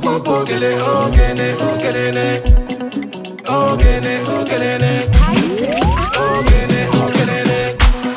Ogene, ogene, ogene, ogene, ogene, ogene, ogene.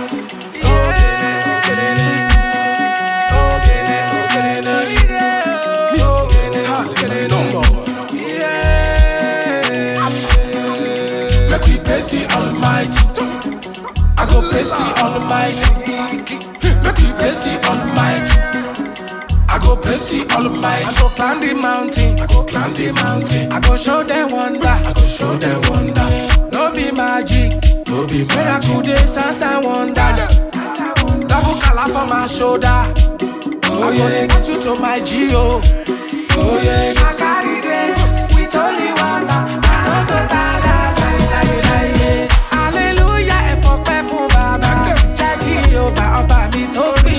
Make we bless the Almighty. I go bless the Almighty. Make we bless the Almighty. I go bless the Almighty. I go climb the mountain. I go climb the mountain. I go show them wonder. I go show them wonder. No be magic. No be magic. Miracle days, signs and wonders. Double color for my shoulder. Oh yeah, get you to my Geo. Oh yeah, I carry this with only water. I don't go down. Hallelujah, and for perfume, Baba. Jackie over, Oba mi to be.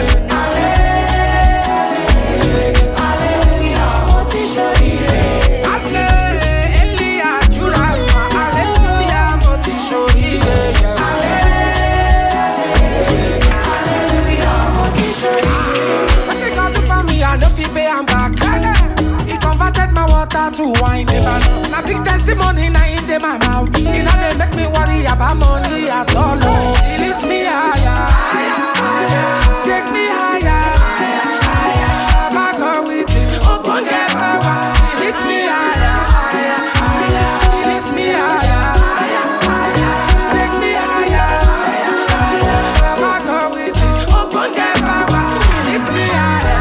To wine, na big testimony na in my mouth. It don't make me worry about money at all. It lifts me higher, take me higher. Back up with it, open get power. It lifts me higher, it lifts me higher, take me higher. Back up with it, open get power. It lifts me higher.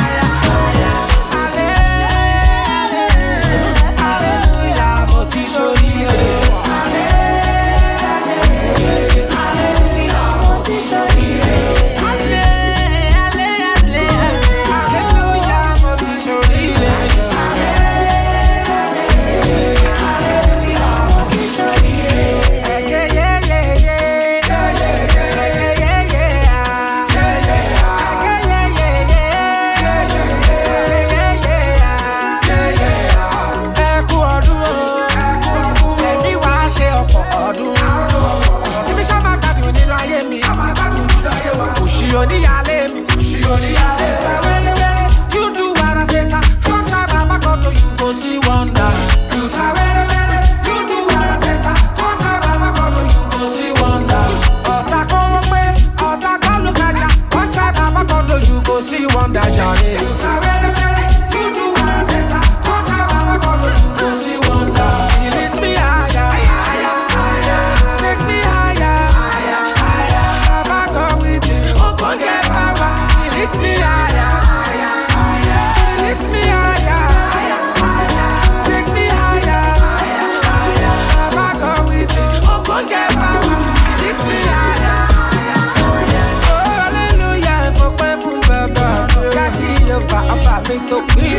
You do what I say, sir. Don't try Baba God, you go see wonder. You try you do what I say, sir. Don't try Baba God, you go see wonder. Ota come look at ya. Don't try Baba God, you go see wonder, Johnny. You try you do what I say, sir. Don't try Baba God, you go see wonder. He lift me higher, take me higher. Baba God with it, open get power. Lift me higher, lift me higher, take me higher. Back up with it, open get power. Lift me higher. Oh hallelujah, for pray from Baba. Jackie over, Oba mi to be.